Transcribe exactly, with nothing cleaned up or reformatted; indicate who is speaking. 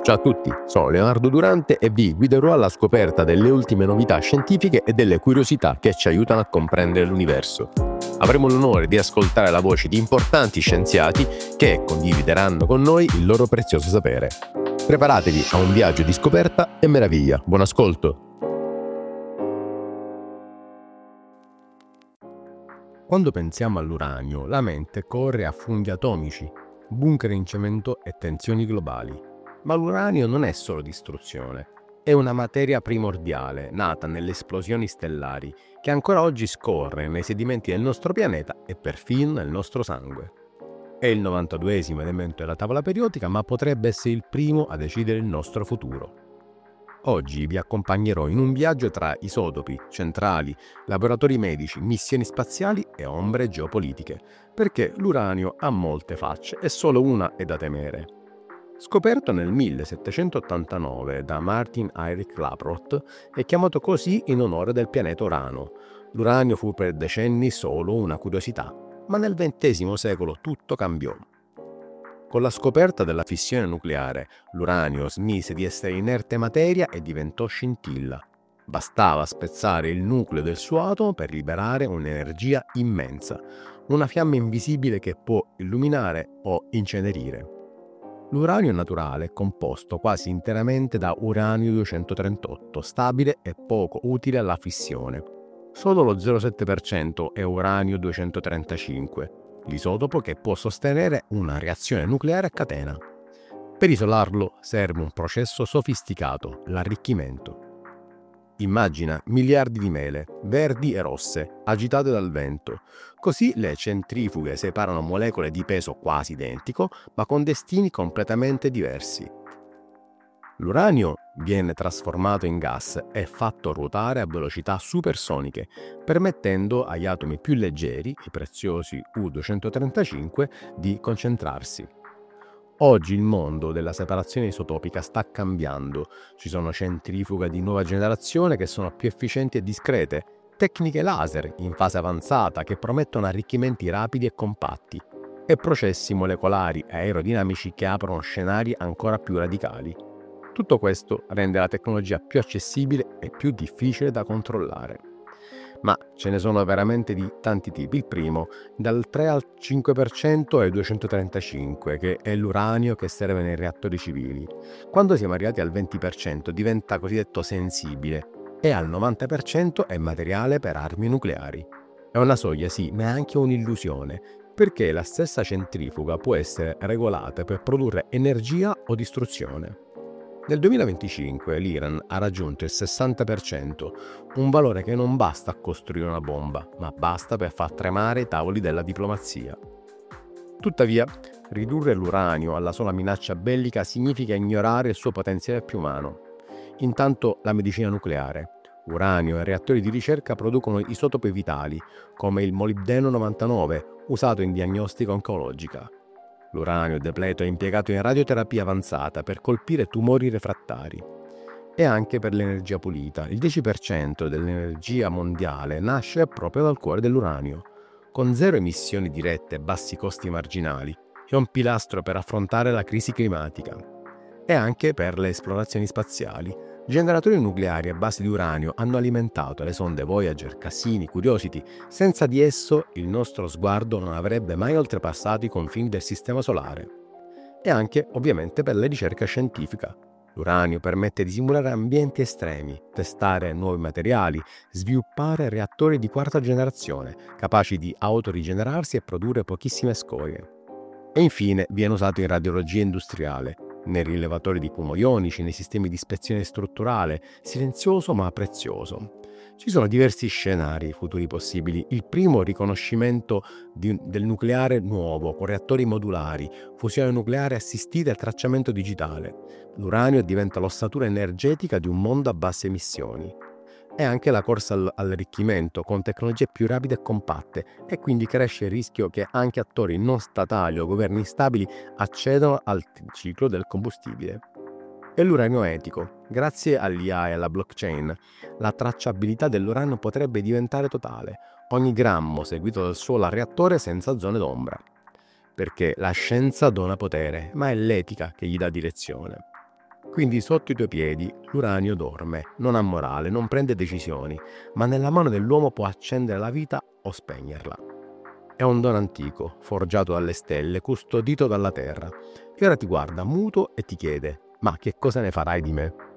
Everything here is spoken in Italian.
Speaker 1: Ciao a tutti, sono Leonardo Durante e vi guiderò alla scoperta delle ultime novità scientifiche e delle curiosità che ci aiutano a comprendere l'universo. Avremo l'onore di ascoltare la voce di importanti scienziati che condivideranno con noi il loro prezioso sapere. Preparatevi a un viaggio di scoperta e meraviglia. Buon ascolto! Quando pensiamo all'uranio, la mente corre a funghi atomici, bunker in cemento e tensioni globali. Ma l'uranio non è solo distruzione, è una materia primordiale nata nelle esplosioni stellari che ancora oggi scorre nei sedimenti del nostro pianeta e perfino nel nostro sangue. È il novantaduesimo elemento della tavola periodica, ma potrebbe essere il primo a decidere il nostro futuro. Oggi vi accompagnerò in un viaggio tra isotopi, centrali, laboratori medici, missioni spaziali e ombre geopolitiche, perché l'uranio ha molte facce e solo una è da temere. Scoperto nel millesettecentottantanove da Martin Heinrich Klaproth, è chiamato così in onore del pianeta Urano. L'uranio fu per decenni solo una curiosità, ma nel ventesimo secolo tutto cambiò. Con la scoperta della fissione nucleare, l'uranio smise di essere inerte materia e diventò scintilla. Bastava spezzare il nucleo del suo atomo per liberare un'energia immensa, una fiamma invisibile che può illuminare o incenerire. L'uranio naturale è composto quasi interamente da uranio duecentotrentotto, stabile e poco utile alla fissione. Solo lo zero virgola sette per cento è uranio duecentotrentacinque, l'isotopo che può sostenere una reazione nucleare a catena. Per isolarlo serve un processo sofisticato, l'arricchimento. Immagina miliardi di mele, verdi e rosse, agitate dal vento. Così le centrifughe separano molecole di peso quasi identico, ma con destini completamente diversi. L'uranio viene trasformato in gas e fatto ruotare a velocità supersoniche, permettendo agli atomi più leggeri, i preziosi U duecentotrentacinque, di concentrarsi. Oggi il mondo della separazione isotopica sta cambiando. Ci sono centrifughe di nuova generazione che sono più efficienti e discrete, tecniche laser in fase avanzata che promettono arricchimenti rapidi e compatti, e processi molecolari e aerodinamici che aprono scenari ancora più radicali. Tutto questo rende la tecnologia più accessibile e più difficile da controllare. Ma ce ne sono veramente di tanti tipi. Il primo, dal tre al cinque per cento è il duecentotrentacinque, che è l'uranio che serve nei reattori civili. Quando siamo arrivati al venti per cento diventa cosiddetto sensibile e al novanta per cento è materiale per armi nucleari. È una soglia, sì, ma è anche un'illusione, perché la stessa centrifuga può essere regolata per produrre energia o distruzione. Nel duemilaventicinque l'Iran ha raggiunto il sessanta per cento, un valore che non basta a costruire una bomba, ma basta per far tremare i tavoli della diplomazia. Tuttavia, ridurre l'uranio alla sola minaccia bellica significa ignorare il suo potenziale più umano. Intanto la medicina nucleare, uranio e reattori di ricerca producono isotopi vitali, come il molibdeno novantanove, usato in diagnostica oncologica. L'uranio depleto è impiegato in radioterapia avanzata per colpire tumori refrattari. E anche per l'energia pulita. Il dieci per cento dell'energia mondiale nasce proprio dal cuore dell'uranio. Con zero emissioni dirette e bassi costi marginali, è un pilastro per affrontare la crisi climatica. E anche per le esplorazioni spaziali. Generatori nucleari a base di uranio hanno alimentato le sonde Voyager, Cassini, Curiosity. Senza di esso il nostro sguardo non avrebbe mai oltrepassato i confini del Sistema Solare. E anche, ovviamente, per la ricerca scientifica. L'uranio permette di simulare ambienti estremi, testare nuovi materiali, sviluppare reattori di quarta generazione, capaci di autorigenerarsi e produrre pochissime scorie. E infine viene usato in radiologia industriale, nei rilevatori di fumo ionici, nei sistemi di ispezione strutturale, silenzioso ma prezioso. Ci sono diversi scenari futuri possibili. Il primo, riconoscimento di, del nucleare nuovo, con reattori modulari, fusione nucleare assistita e tracciamento digitale. L'uranio diventa l'ossatura energetica di un mondo a basse emissioni. E anche la corsa al, all'arricchimento con tecnologie più rapide e compatte, e quindi cresce il rischio che anche attori non statali o governi stabili accedano al ciclo del combustibile. E l'uranio etico. Grazie all'I A e alla blockchain, la tracciabilità dell'uranio potrebbe diventare totale, ogni grammo seguito dal suolo al reattore senza zone d'ombra. Perché la scienza dona potere, ma è l'etica che gli dà direzione. Quindi sotto i tuoi piedi l'uranio dorme, non ha morale, non prende decisioni, ma nella mano dell'uomo può accendere la vita o spegnerla. È un dono antico, forgiato dalle stelle, custodito dalla terra, che ora ti guarda muto e ti chiede: ma che cosa ne farai di me?